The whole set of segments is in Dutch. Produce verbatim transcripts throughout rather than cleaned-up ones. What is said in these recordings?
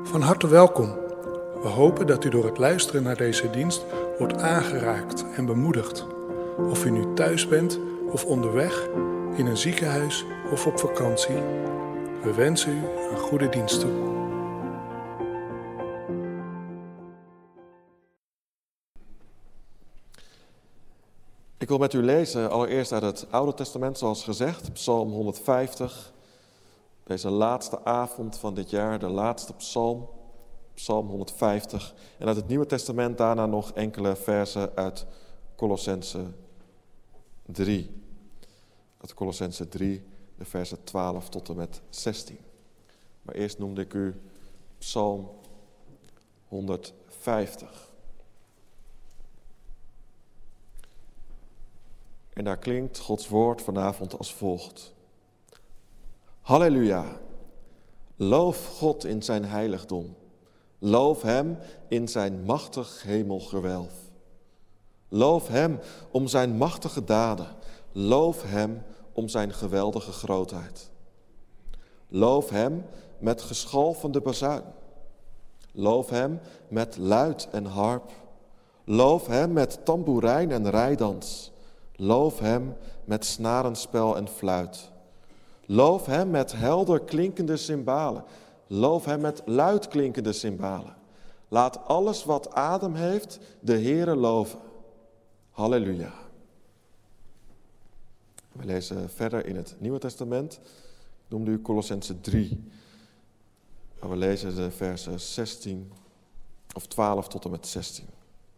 Van harte welkom. We hopen dat u door het luisteren naar deze dienst wordt aangeraakt en bemoedigd. Of u nu thuis bent of onderweg, in een ziekenhuis of op vakantie. We wensen u een goede dienst toe. Ik wil met u lezen allereerst uit het Oude Testament, zoals gezegd, Psalm honderdvijftig. Deze laatste avond van dit jaar, de laatste psalm, Psalm honderdvijftig. En uit het Nieuwe Testament daarna nog enkele versen uit Colossense drie. Uit Colossense drie, de versen twaalf tot en met zestien. Maar eerst noemde ik u Psalm honderdvijftig. En daar klinkt Gods woord vanavond als volgt. Halleluja! Loof God in zijn heiligdom. Loof hem in zijn machtig hemelgewelf. Loof hem om zijn machtige daden. Loof hem om zijn geweldige grootheid. Loof hem met geschalvende bazuin. Loof hem met luid en harp. Loof hem met tamboerijn en rijdans. Loof hem met snarenspel en fluit. Loof hem met helder klinkende cymbalen. Loof hem met luid klinkende cymbalen. Laat alles wat adem heeft de Heere loven. Halleluja. We lezen verder in het Nieuwe Testament. Ik noemde u Colossense drie. En we lezen de versen zestien of twaalf tot en met zestien.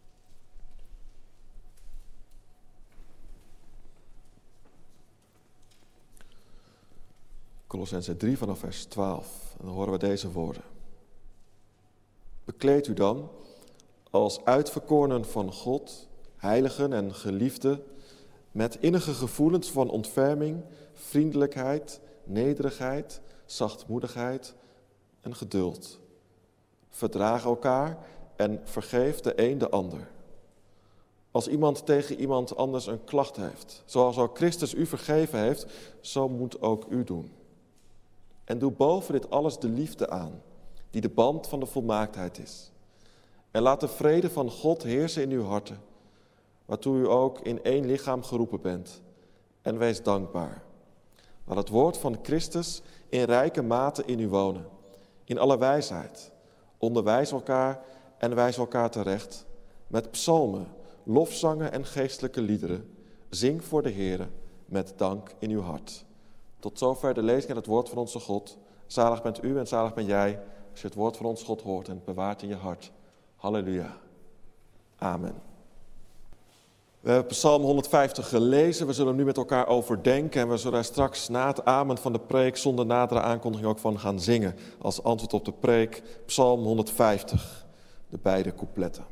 Colossense drie vanaf vers twaalf. En dan horen we deze woorden. Bekleed u dan als uitverkorenen van God, heiligen en geliefden, met innige gevoelens van ontferming, vriendelijkheid, nederigheid, zachtmoedigheid en geduld. Verdraag elkaar en vergeef de een de ander. Als iemand tegen iemand anders een klacht heeft, zoals ook Christus u vergeven heeft, zo moet ook u doen. En doe boven dit alles de liefde aan, die de band van de volmaaktheid is. En laat de vrede van God heersen in uw harten, waartoe u ook in één lichaam geroepen bent. En wees dankbaar. Laat het woord van Christus in rijke mate in u wonen, in alle wijsheid. Onderwijs elkaar en wijs elkaar terecht, met psalmen, lofzangen en geestelijke liederen. Zing voor de Heere met dank in uw hart. Tot zover de lezing en het woord van onze God. Zalig bent u en zalig ben jij, als je het woord van ons God hoort en het bewaart in je hart. Halleluja. Amen. We hebben Psalm honderdvijftig gelezen, we zullen hem nu met elkaar overdenken en we zullen er straks na het amen van de preek zonder nadere aankondiging ook van gaan zingen. Als antwoord op de preek, Psalm honderdvijftig, de beide coupletten.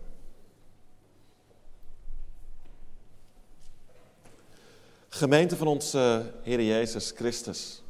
Gemeente van onze Heer Jezus Christus.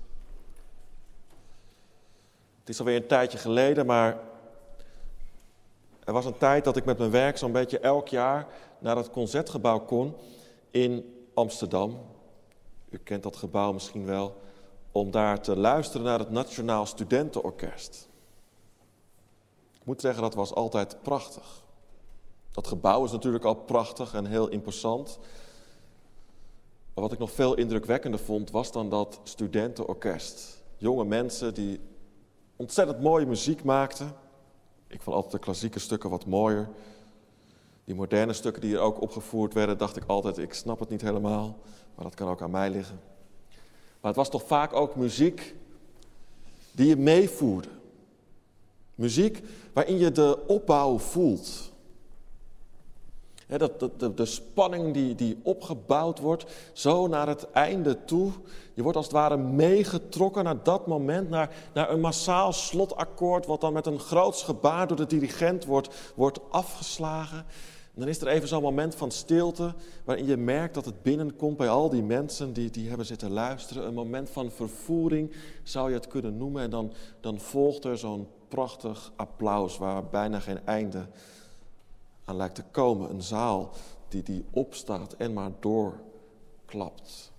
Het is alweer een tijdje geleden, maar er was een tijd dat ik met mijn werk zo'n beetje elk jaar naar het Concertgebouw kon in Amsterdam. U kent dat gebouw misschien wel, om daar te luisteren naar het Nationaal Studentenorkest. Ik moet zeggen, dat was altijd prachtig. Dat gebouw is natuurlijk al prachtig en heel imposant. Maar wat ik nog veel indrukwekkender vond, was dan dat studentenorkest. Jonge mensen die ontzettend mooie muziek maakten. Ik vond altijd de klassieke stukken wat mooier. Die moderne stukken die er ook opgevoerd werden, dacht ik altijd, ik snap het niet helemaal. Maar dat kan ook aan mij liggen. Maar het was toch vaak ook muziek die je meevoerde. Muziek waarin je de opbouw voelt. He, dat, dat, de, de spanning die, die opgebouwd wordt, zo naar het einde toe. Je wordt als het ware meegetrokken naar dat moment, naar, naar een massaal slotakkoord, wat dan met een groots gebaar door de dirigent wordt, wordt afgeslagen. En dan is er even zo'n moment van stilte, waarin je merkt dat het binnenkomt bij al die mensen die, die hebben zitten luisteren. Een moment van vervoering, zou je het kunnen noemen. En dan, dan volgt er zo'n prachtig applaus, waar bijna geen einde aan lijkt te komen. Een zaal die, die opstaat en maar doorklapt.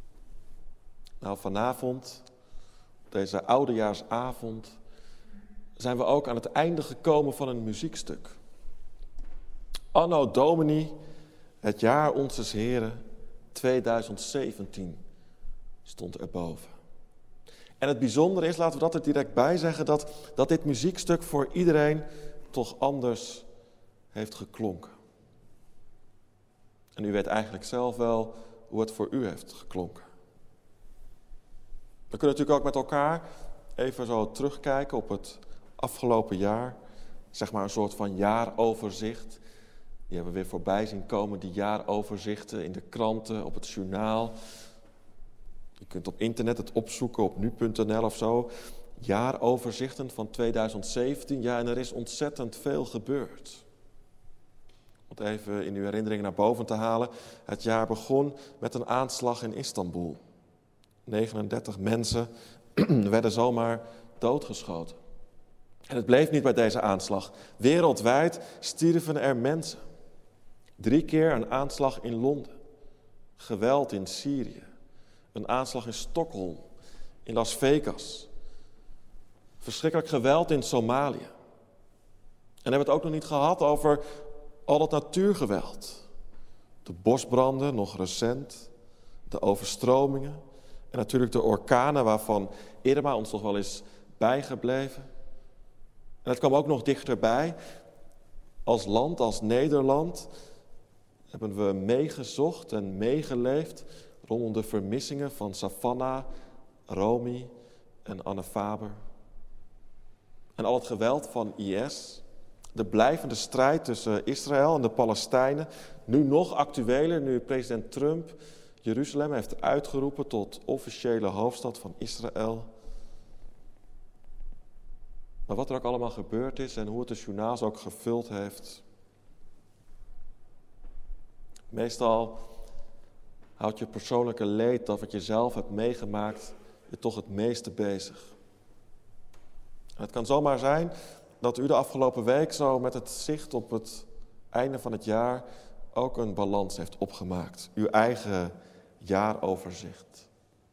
Nou, vanavond, deze oudejaarsavond, zijn we ook aan het einde gekomen van een muziekstuk. Anno Domini, het jaar onzes Heren, tweeduizend zeventien, stond erboven. En het bijzondere is, laten we dat er direct bij zeggen, dat, dat dit muziekstuk voor iedereen toch anders heeft geklonken. En u weet eigenlijk zelf wel hoe het voor u heeft geklonken. We kunnen natuurlijk ook met elkaar even zo terugkijken op het afgelopen jaar. Zeg maar een soort van jaaroverzicht. Die hebben we weer voorbij zien komen, die jaaroverzichten in de kranten, op het journaal. Je kunt op internet het opzoeken, op nu punt n l of zo. Jaaroverzichten van tweeduizend zeventien. Ja, en er is ontzettend veel gebeurd. Om het even in uw herinneringen naar boven te halen. Het jaar begon met een aanslag in Istanbul. negenendertig mensen werden zomaar doodgeschoten. En het bleef niet bij deze aanslag. Wereldwijd stierven er mensen. Drie keer een aanslag in Londen. Geweld in Syrië. Een aanslag in Stockholm. In Las Vegas. Verschrikkelijk geweld in Somalië. En hebben we het ook nog niet gehad over al dat natuurgeweld. De bosbranden, nog recent. De overstromingen. En natuurlijk de orkanen waarvan Irma ons nog wel is bijgebleven. En het kwam ook nog dichterbij. Als land, als Nederland, hebben we meegezocht en meegeleefd rondom de vermissingen van Savannah, Romy en Anne Faber. En al het geweld van I S, de blijvende strijd tussen Israël en de Palestijnen, nu nog actueler, nu president Trump Jeruzalem heeft uitgeroepen tot officiële hoofdstad van Israël. Maar wat er ook allemaal gebeurd is en hoe het de journaals ook gevuld heeft. Meestal houdt je persoonlijke leed, dat wat je zelf hebt meegemaakt, je toch het meeste bezig. En het kan zomaar zijn dat u de afgelopen week zo met het zicht op het einde van het jaar ook een balans heeft opgemaakt. Uw eigen jaaroverzicht.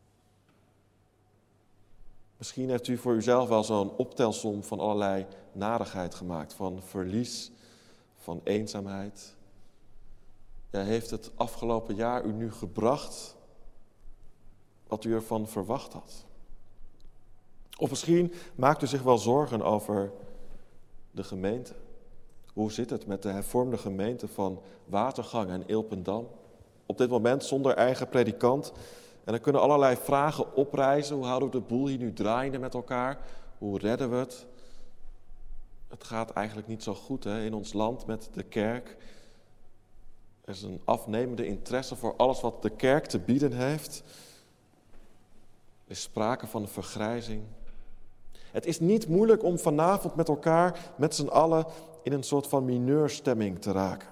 Misschien heeft u voor uzelf wel zo'n optelsom van allerlei narigheid gemaakt. Van verlies, van eenzaamheid. Ja, heeft het afgelopen jaar u nu gebracht wat u ervan verwacht had? Of misschien maakt u zich wel zorgen over de gemeente. Hoe zit het met de hervormde gemeente van Watergang en Ilpendam? Op dit moment zonder eigen predikant. En er kunnen allerlei vragen oprijzen. Hoe houden we de boel hier nu draaiende met elkaar? Hoe redden we het? Het gaat eigenlijk niet zo goed hè, in ons land met de kerk. Er is een afnemende interesse voor alles wat de kerk te bieden heeft. Er is sprake van een vergrijzing. Het is niet moeilijk om vanavond met elkaar, met z'n allen, in een soort van mineurstemming te raken.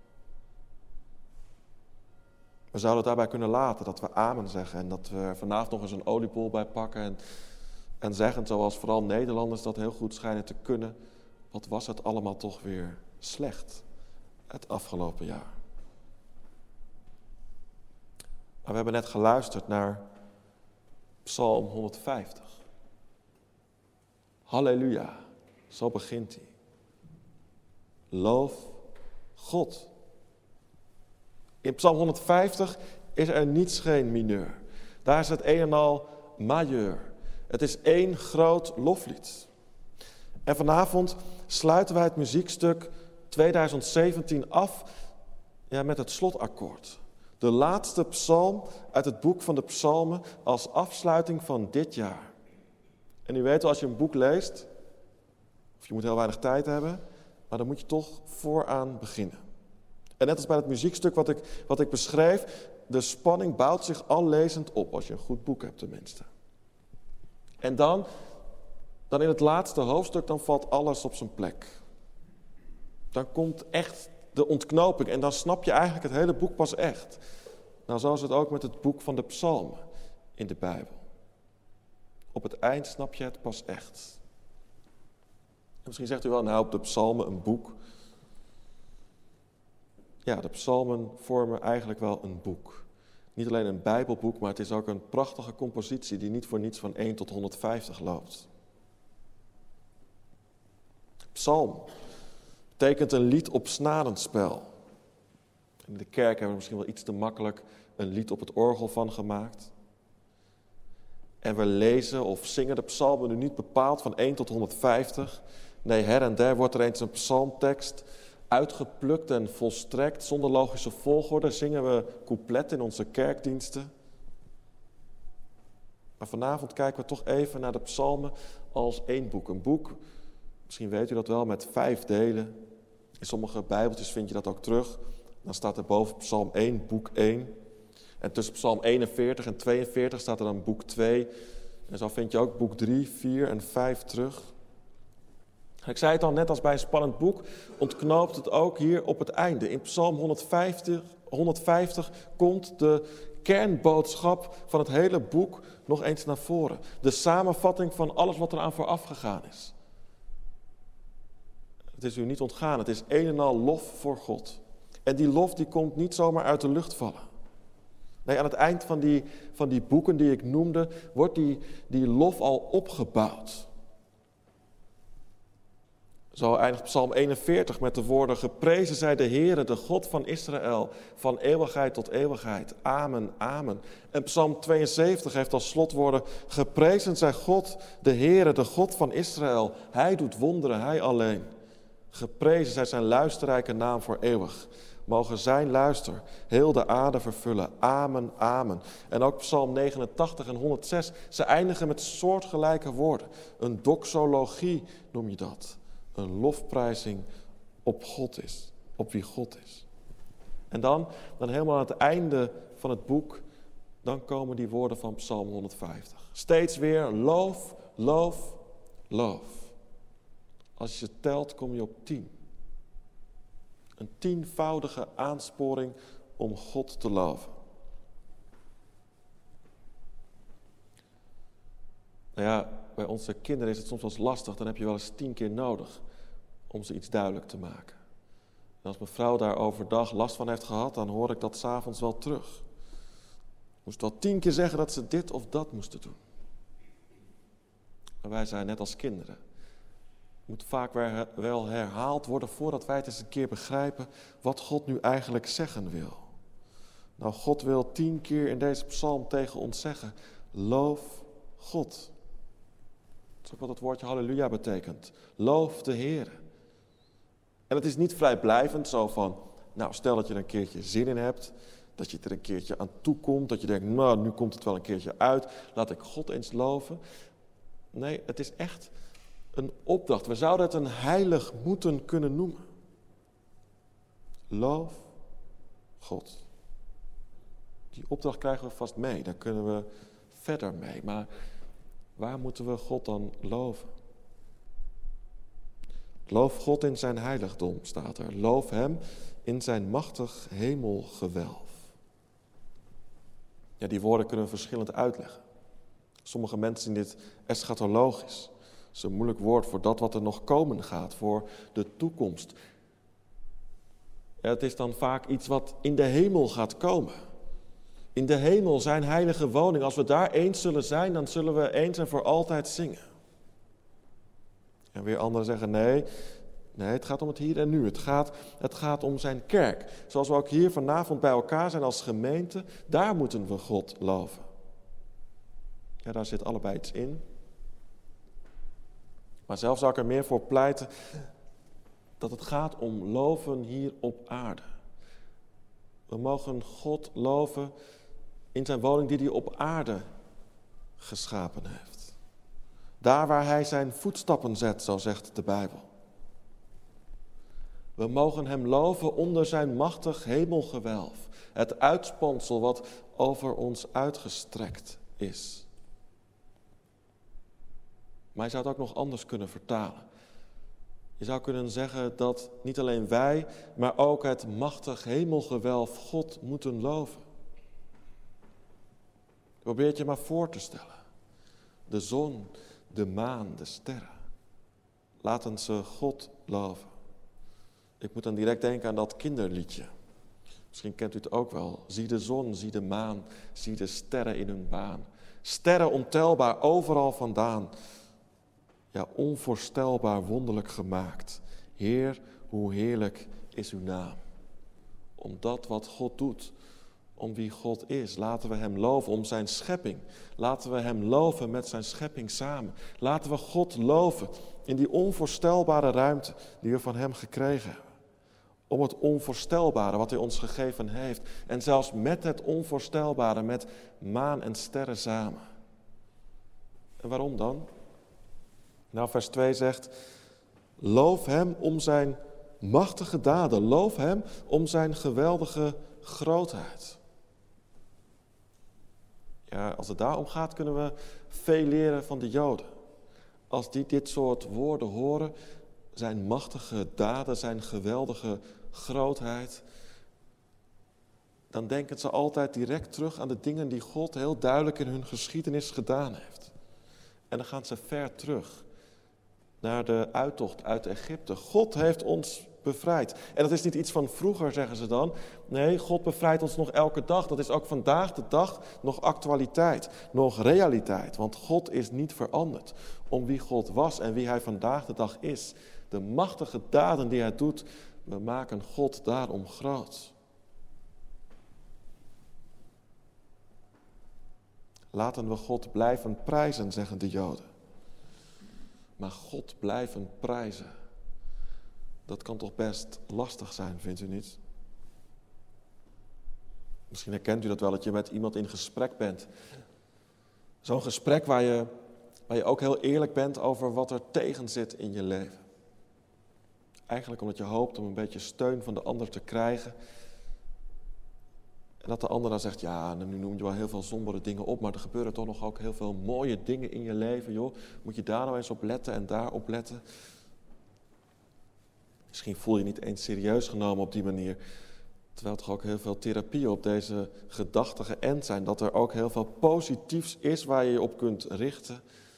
We zouden het daarbij kunnen laten, dat we amen zeggen en dat we er vanavond nog eens een oliebol bij pakken en, en zeggen, zoals vooral Nederlanders dat heel goed schijnen te kunnen, wat was het allemaal toch weer slecht het afgelopen jaar. Maar we hebben net geluisterd naar Psalm honderdvijftig. Halleluja, zo begint hij. Loof God. In Psalm honderdvijftig is er niets geen mineur. Daar is het een en al majeur. Het is één groot loflied. En vanavond sluiten wij het muziekstuk tweeduizend zeventien af ja, met het slotakkoord. De laatste psalm uit het boek van de psalmen als afsluiting van dit jaar. En u weet, als je een boek leest, of je moet heel weinig tijd hebben, maar dan moet je toch vooraan beginnen. En net als bij het muziekstuk wat ik, wat ik beschreef, de spanning bouwt zich al lezend op, als je een goed boek hebt tenminste. En dan, dan in het laatste hoofdstuk, dan valt alles op zijn plek. Dan komt echt de ontknoping en dan snap je eigenlijk het hele boek pas echt. Nou, zo is het ook met het boek van de psalmen in de Bijbel. Op het eind snap je het pas echt. En misschien zegt u wel, nou, op de psalmen een boek. Ja, de psalmen vormen eigenlijk wel een boek. Niet alleen een Bijbelboek, maar het is ook een prachtige compositie die niet voor niets van één tot honderdvijftig loopt. psalm betekent een lied op snarenspel. In de kerk hebben we misschien wel iets te makkelijk een lied op het orgel van gemaakt. En we lezen of zingen de psalmen nu niet bepaald van één tot honderdvijftig. Nee, her en der wordt er eens een psalmtekst uitgeplukt en volstrekt. Zonder logische volgorde zingen we coupletten in onze kerkdiensten. Maar vanavond kijken we toch even naar de psalmen als één boek. Een boek, misschien weet u dat wel, met vijf delen. In sommige bijbeltjes vind je dat ook terug. Dan staat er boven psalm één, boek één. En tussen psalm eenenveertig en tweeënveertig staat er dan boek twee. En zo vind je ook boek drie, vier en vijf terug. Ik zei het al, net als bij een spannend boek, ontknoopt het ook hier op het einde. In psalm honderdvijftig, honderdvijftig komt de kernboodschap van het hele boek nog eens naar voren. De samenvatting van alles wat eraan vooraf gegaan is. Het is u niet ontgaan, het is een en al lof voor God. En die lof die komt niet zomaar uit de lucht vallen. Nee, aan het eind van die, van die boeken die ik noemde, wordt die, die lof al opgebouwd. Zo eindigt psalm eenenveertig met de woorden: geprezen zij de Heere, de God van Israël, van eeuwigheid tot eeuwigheid. Amen, amen. En psalm tweeënzeventig heeft als slotwoorden: geprezen zij God, de Heere, de God van Israël. Hij doet wonderen, hij alleen. Geprezen zij zijn luisterrijke naam voor eeuwig. Mogen zijn luister heel de aarde vervullen. Amen, amen. En ook psalm negenentachtig en honderdzes, ze eindigen met soortgelijke woorden. Een doxologie noem je dat. Een lofprijzing op God is, op wie God is. En dan, dan helemaal aan het einde van het boek, dan komen die woorden van psalm honderdvijftig. Steeds weer loof, loof, loof. Als je telt, kom je op tien. Een tienvoudige aansporing om God te loven. Nou ja, bij onze kinderen is het soms wel eens lastig. Dan heb je wel eens tien keer nodig om ze iets duidelijk te maken. En als mijn vrouw daar overdag last van heeft gehad, dan hoor ik dat 's avonds wel terug. Moest wel tien keer zeggen dat ze dit of dat moesten doen. En wij zijn net als kinderen. Het moet vaak wel herhaald worden voordat wij het eens een keer begrijpen wat God nu eigenlijk zeggen wil. Nou, God wil tien keer in deze psalm tegen ons zeggen: loof God. Dat is ook wat het woordje halleluja betekent. Loof de Heer. En het is niet vrijblijvend zo van, nou stel dat je er een keertje zin in hebt, dat je er een keertje aan toe komt, dat je denkt, nou nu komt het wel een keertje uit, laat ik God eens loven. Nee, het is echt een opdracht. We zouden het een heilig moeten kunnen noemen. Loof God. Die opdracht krijgen we vast mee, daar kunnen we verder mee. Maar waar moeten we God dan loven? Loof God in zijn heiligdom, staat er. Loof hem in zijn machtig hemelgewelf. Ja, die woorden kunnen we verschillend uitleggen. Sommige mensen zien dit eschatologisch. Dat is een moeilijk woord voor dat wat er nog komen gaat, voor de toekomst. Ja, het is dan vaak iets wat in de hemel gaat komen. In de hemel, zijn heilige woning. Als we daar eens zullen zijn, dan zullen we eens en voor altijd zingen. En weer anderen zeggen, nee, nee, het gaat om het hier en nu. Het gaat, het gaat om zijn kerk. Zoals we ook hier vanavond bij elkaar zijn als gemeente, daar moeten we God loven. Ja, daar zit allebei iets in. Maar zelf zou ik er meer voor pleiten dat het gaat om loven hier op aarde. We mogen God loven in zijn woning die hij op aarde geschapen heeft. Daar waar hij zijn voetstappen zet, zo zegt de Bijbel. We mogen hem loven onder zijn machtig hemelgewelf. Het uitspansel wat over ons uitgestrekt is. Maar je zou het ook nog anders kunnen vertalen. Je zou kunnen zeggen dat niet alleen wij, maar ook het machtig hemelgewelf God moeten loven. Probeer het je maar voor te stellen. De zon, de maan, de sterren. Laten ze God loven. Ik moet dan direct denken aan dat kinderliedje. Misschien kent u het ook wel. Zie de zon, zie de maan, zie de sterren in hun baan. Sterren ontelbaar overal vandaan. Ja, onvoorstelbaar wonderlijk gemaakt. Heer, hoe heerlijk is uw naam. Om dat wat God doet, om wie God is. Laten we hem loven om zijn schepping. Laten we hem loven met zijn schepping samen. Laten we God loven in die onvoorstelbare ruimte die we van hem gekregen hebben. Om het onvoorstelbare wat hij ons gegeven heeft. En zelfs met het onvoorstelbare, met maan en sterren samen. En waarom dan? Nou, vers twee zegt, loof hem om zijn machtige daden. Loof hem om zijn geweldige grootheid. Ja, als het daarom gaat, kunnen we veel leren van de Joden. Als die dit soort woorden horen, zijn machtige daden, zijn geweldige grootheid, dan denken ze altijd direct terug aan de dingen die God heel duidelijk in hun geschiedenis gedaan heeft. En dan gaan ze ver terug naar de uittocht uit Egypte. God heeft ons bevrijd. En dat is niet iets van vroeger, zeggen ze dan. Nee, God bevrijdt ons nog elke dag. Dat is ook vandaag de dag nog actualiteit, nog realiteit. Want God is niet veranderd om wie God was en wie hij vandaag de dag is. De machtige daden die hij doet, we maken God daarom groot. Laten we God blijven prijzen, zeggen de Joden. Maar God blijven prijzen, dat kan toch best lastig zijn, vindt u niet? Misschien herkent u dat wel, dat je met iemand in gesprek bent. Zo'n gesprek waar je, waar je ook heel eerlijk bent over wat er tegen zit in je leven. Eigenlijk omdat je hoopt om een beetje steun van de ander te krijgen. En dat de ander dan zegt, ja, nu noem je wel heel veel sombere dingen op, maar er gebeuren toch nog ook heel veel mooie dingen in je leven, joh. Moet je daar nou eens op letten en daar op letten? Misschien voel je niet eens serieus genomen op die manier. Terwijl er toch ook heel veel therapieën op deze gedachten geënt zijn. Dat er ook heel veel positiefs is waar je je op kunt richten.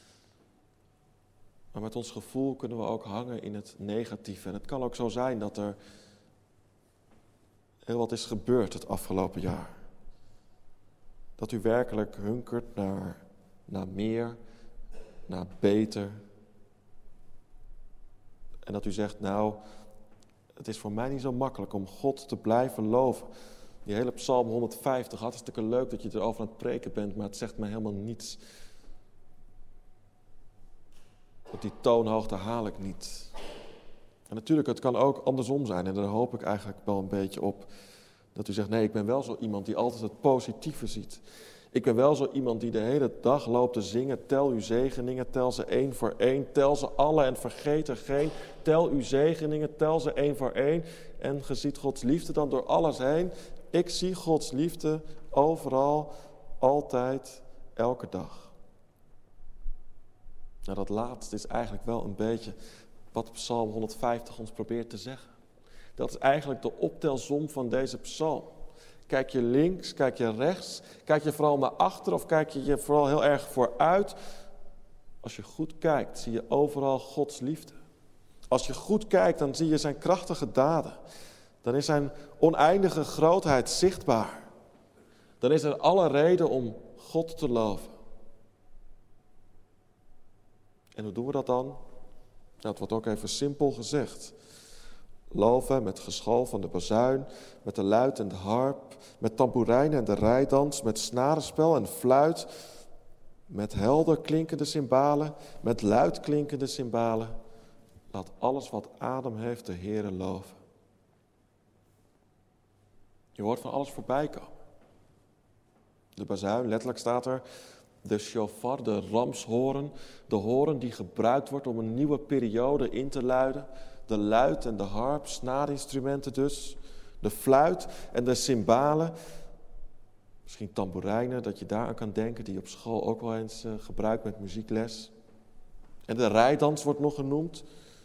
Maar met ons gevoel kunnen we ook hangen in het negatieve. En het kan ook zo zijn dat er heel wat is gebeurd het afgelopen jaar. Dat u werkelijk hunkert naar, naar meer, naar beter. En dat u zegt, nou, het is voor mij niet zo makkelijk om God te blijven loven. Die hele Psalm honderdvijftig, hartstikke leuk dat je erover aan het preken bent, maar het zegt mij helemaal niets. Op die toonhoogte haal ik niet. En natuurlijk, het kan ook andersom zijn. En daar hoop ik eigenlijk wel een beetje op. Dat u zegt, nee, ik ben wel zo iemand die altijd het positieve ziet. Ik ben wel zo iemand die de hele dag loopt te zingen. Tel uw zegeningen, tel ze één voor één. Tel ze alle en vergeet er geen. Tel uw zegeningen, tel ze één voor één. En ge ziet Gods liefde dan door alles heen. Ik zie Gods liefde overal, altijd, elke dag. Nou, dat laatste is eigenlijk wel een beetje wat Psalm honderdvijftig ons probeert te zeggen. Dat is eigenlijk de optelsom van deze psalm. Kijk je links, kijk je rechts, kijk je vooral naar achter of kijk je je vooral heel erg vooruit. Als je goed kijkt, zie je overal Gods liefde. Als je goed kijkt, dan zie je zijn krachtige daden. Dan is zijn oneindige grootheid zichtbaar. Dan is er alle reden om God te loven. En hoe doen we dat dan? Nou, het wordt ook even simpel gezegd. Loven met geschal van de bazuin, met de luit en de harp, met tamboerijnen en de rijdans, met snarenspel en fluit, met helder klinkende cymbalen, met luid klinkende cymbalen. Laat alles wat adem heeft de Heere loven. Je hoort van alles voorbij komen. De bazuin, letterlijk staat er, de shofar, de ramshoorn, de hoorn die gebruikt wordt om een nieuwe periode in te luiden. De luit en de harp, snaarinstrumenten dus. De fluit en de cymbalen. Misschien tamboerijnen, dat je daaraan kan denken, die je op school ook wel eens uh, gebruikt met muziekles. En de rijdans wordt nog genoemd.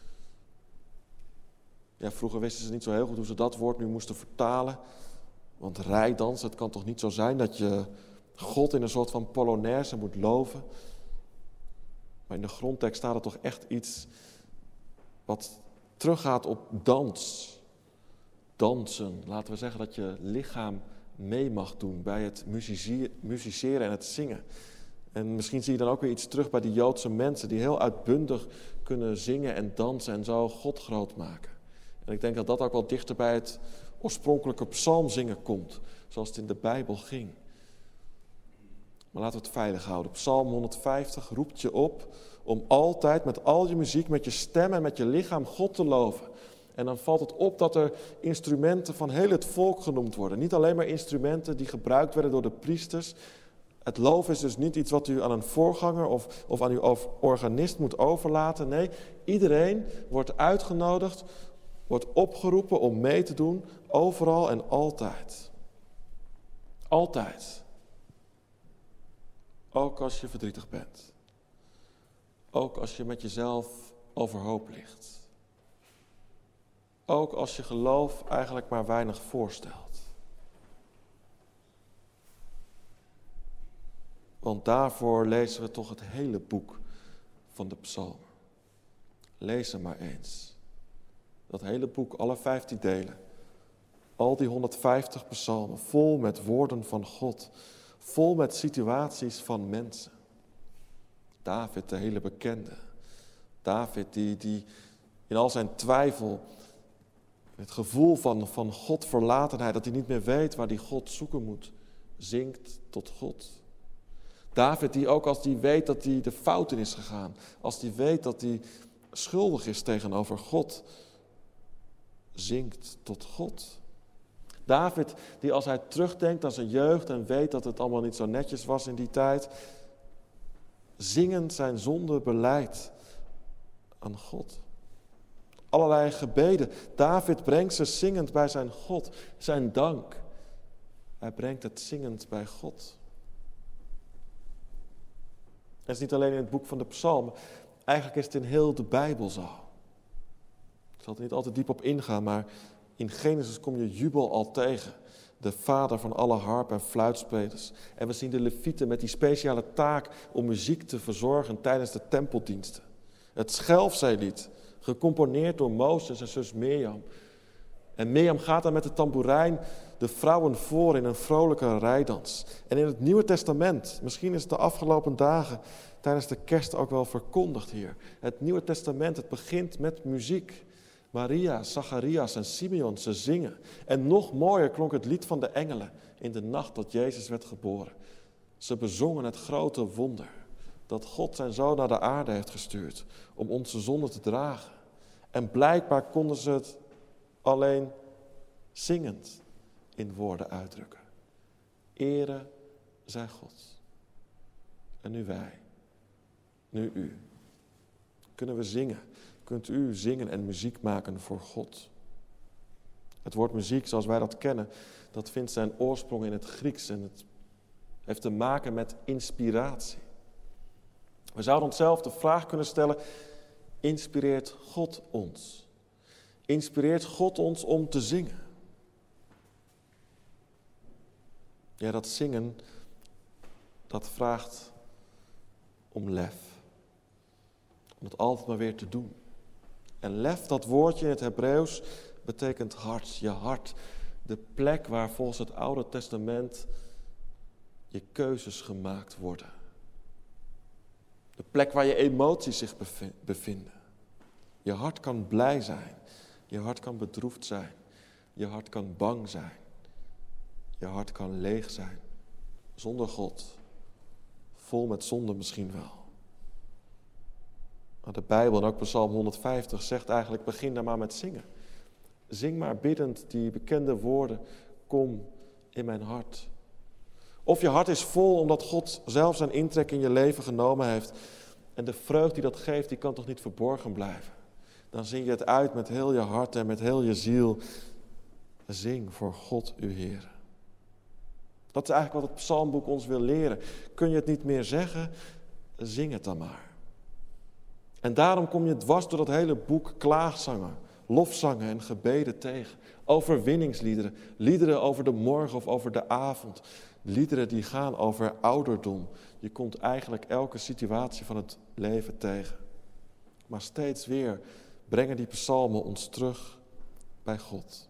Ja, vroeger wisten ze niet zo heel goed hoe ze dat woord nu moesten vertalen. Want rijdans, het kan toch niet zo zijn dat je God in een soort van polonaise moet loven. Maar in de grondtekst staat er toch echt iets wat teruggaat op dans. Dansen. Laten we zeggen dat je lichaam mee mag doen bij het musiceren en het zingen. En misschien zie je dan ook weer iets terug bij die Joodse mensen die heel uitbundig kunnen zingen en dansen en zo God groot maken. En ik denk dat dat ook wel dichter bij het oorspronkelijke psalmzingen komt, zoals het in de Bijbel ging. Maar laten we het veilig houden. Psalm honderdvijftig roept je op om altijd met al je muziek, met je stem en met je lichaam God te loven. En dan valt het op dat er instrumenten van heel het volk genoemd worden. Niet alleen maar instrumenten die gebruikt werden door de priesters. Het loven is dus niet iets wat u aan een voorganger of, of aan uw organist moet overlaten. Nee, iedereen wordt uitgenodigd, wordt opgeroepen om mee te doen, overal en altijd. Altijd. Ook als je verdrietig bent. Ook als je met jezelf overhoop ligt. Ook als je geloof eigenlijk maar weinig voorstelt. Want daarvoor lezen we toch het hele boek van de psalmen. Lees er maar eens. Dat hele boek, alle vijftien delen. Al die honderdvijftig psalmen, vol met woorden van God. Vol met situaties van mensen. David, de hele bekende. David die, die in al zijn twijfel, het gevoel van, van Godverlatenheid, dat hij niet meer weet waar hij God zoeken moet, zingt tot God. David die ook als hij weet dat hij de fout in is gegaan, als hij weet dat hij schuldig is tegenover God, zingt tot God. David die als hij terugdenkt aan zijn jeugd en weet dat het allemaal niet zo netjes was in die tijd, zingend zijn zonde belijdt aan God. Allerlei gebeden. David brengt ze zingend bij zijn God, zijn dank. Hij brengt het zingend bij God. Het is niet alleen in het boek van de psalmen. Eigenlijk is het in heel de Bijbel zo. Ik zal er niet altijd diep op ingaan, maar in Genesis kom je jubel al tegen. De vader van alle harp- en fluitspelers. En we zien de levieten met die speciale taak om muziek te verzorgen tijdens de tempeldiensten. Het Schelfzeelied, gecomponeerd door Mozes en zus Mirjam. En Mirjam gaat dan met de tamboerijn de vrouwen voor in een vrolijke rijdans. En in het Nieuwe Testament, misschien is het de afgelopen dagen tijdens de kerst ook wel verkondigd hier. Het Nieuwe Testament, het begint met muziek. Maria, Zacharias en Simeon, ze zingen. En nog mooier klonk het lied van de engelen in de nacht dat Jezus werd geboren. Ze bezongen het grote wonder dat God zijn zoon naar de aarde heeft gestuurd om onze zonde te dragen. En blijkbaar konden ze het alleen zingend in woorden uitdrukken. Ere zij God. En nu wij, nu u. Kunnen we zingen? Kunt u zingen en muziek maken voor God? Het woord muziek zoals wij dat kennen, dat vindt zijn oorsprong in het Grieks en het heeft te maken met inspiratie. We zouden onszelf de vraag kunnen stellen, inspireert God ons? Inspireert God ons om te zingen? Ja, dat zingen, dat vraagt om lef. Om het altijd maar weer te doen. En lef, dat woordje in het Hebreeuws, betekent hart, je hart. De plek waar volgens het Oude Testament je keuzes gemaakt worden. De plek waar je emoties zich bevinden. Je hart kan blij zijn. Je hart kan bedroefd zijn. Je hart kan bang zijn. Je hart kan leeg zijn. Zonder God. Vol met zonde misschien wel. Maar de Bijbel en ook Psalm honderdvijftig zegt eigenlijk, begin daar maar met zingen. Zing maar biddend die bekende woorden, kom in mijn hart. Of je hart is vol omdat God zelf zijn intrek in je leven genomen heeft. En de vreugde die dat geeft, die kan toch niet verborgen blijven. Dan zing je het uit met heel je hart en met heel je ziel. Zing voor God uw Heer. Dat is eigenlijk wat het psalmboek ons wil leren. Kun je het niet meer zeggen? Zing het dan maar. En daarom kom je dwars door dat hele boek klaagzangen, lofzangen en gebeden tegen. Overwinningsliederen, liederen over de morgen of over de avond. Liederen die gaan over ouderdom. Je komt eigenlijk elke situatie van het leven tegen. Maar steeds weer brengen die psalmen ons terug bij God.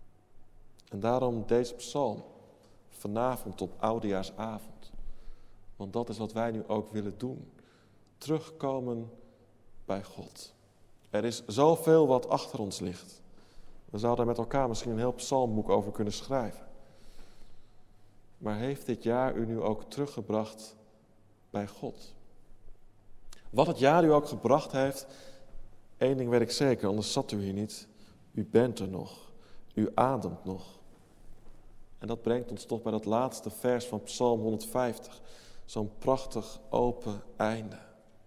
En daarom deze psalm vanavond op oudejaarsavond. Want dat is wat wij nu ook willen doen. Terugkomen bij God. Er is zoveel wat achter ons ligt. We zouden er met elkaar misschien een heel psalmboek over kunnen schrijven. Maar heeft dit jaar u nu ook teruggebracht bij God? Wat het jaar u ook gebracht heeft, één ding weet ik zeker, anders zat u hier niet. U bent er nog. U ademt nog. En dat brengt ons toch bij dat laatste vers van Psalm honderdvijftig. Zo'n prachtig open einde.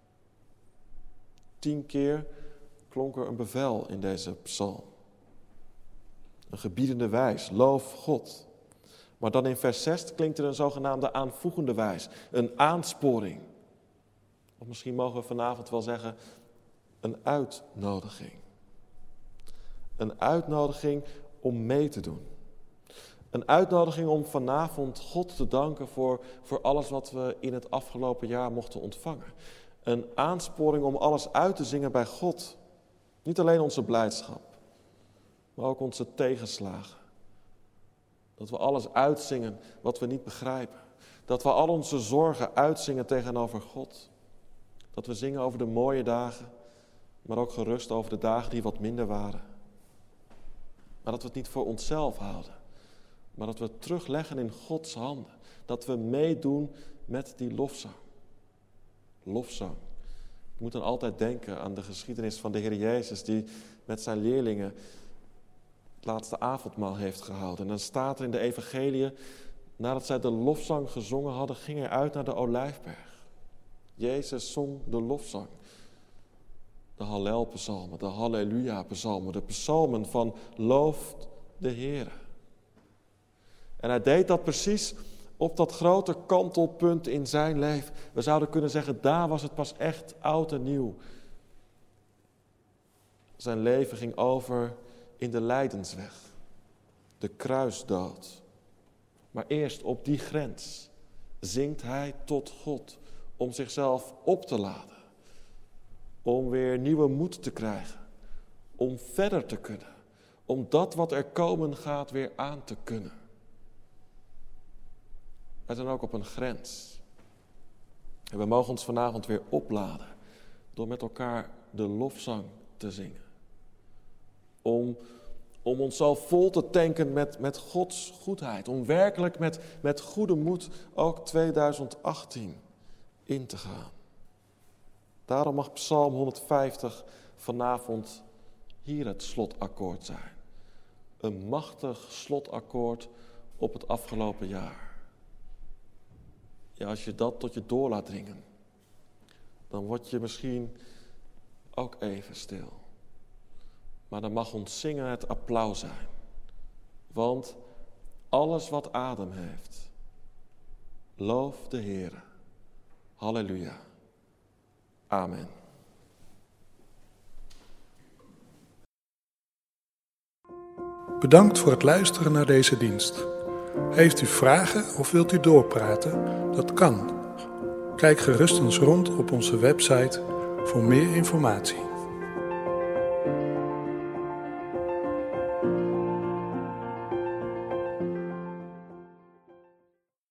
Tien keer klonk er een bevel in deze psalm. Een gebiedende wijs, loof God. Maar dan in vers zes klinkt er een zogenaamde aanvoegende wijs. Een aansporing. Of misschien mogen we vanavond wel zeggen, een uitnodiging. Een uitnodiging om mee te doen. Een uitnodiging om vanavond God te danken voor, voor alles wat we in het afgelopen jaar mochten ontvangen. Een aansporing om alles uit te zingen bij God. Niet alleen onze blijdschap, maar ook onze tegenslagen. Dat we alles uitzingen wat we niet begrijpen. Dat we al onze zorgen uitzingen tegenover God. Dat we zingen over de mooie dagen, maar ook gerust over de dagen die wat minder waren. Maar dat we het niet voor onszelf houden. Maar dat we het terugleggen in Gods handen. Dat we meedoen met die lofzang. Lofzang. Ik moet dan altijd denken aan de geschiedenis van de Heer Jezus, die met zijn leerlingen het laatste avondmaal heeft gehouden. En dan staat er in de evangeliën, nadat zij de lofzang gezongen hadden, ging hij uit naar de Olijfberg. Jezus zong de lofzang. De Hallelpsalmen, de Halleluja-psalmen, de psalmen van looft de Heere. En hij deed dat precies op dat grote kantelpunt in zijn leven. We zouden kunnen zeggen, daar was het pas echt oud en nieuw. Zijn leven ging over in de lijdensweg, de kruisdood. Maar eerst op die grens zingt hij tot God om zichzelf op te laden. Om weer nieuwe moed te krijgen. Om verder te kunnen. Om dat wat er komen gaat weer aan te kunnen. Wij zijn ook op een grens. En we mogen ons vanavond weer opladen. Door met elkaar de lofzang te zingen. Om, om ons zo vol te tanken met, met Gods goedheid. Om werkelijk met, met goede moed ook tweeduizend achttien in te gaan. Daarom mag Psalm honderdvijftig vanavond hier het slotakkoord zijn. Een machtig slotakkoord op het afgelopen jaar. Ja, als je dat tot je door laat dringen, dan word je misschien ook even stil. Maar dan mag ons zingen het applaus zijn. Want alles wat adem heeft, loof de Heere. Halleluja. Amen. Bedankt voor het luisteren naar deze dienst. Heeft u vragen of wilt u doorpraten? Dat kan. Kijk gerust eens rond op onze website voor meer informatie.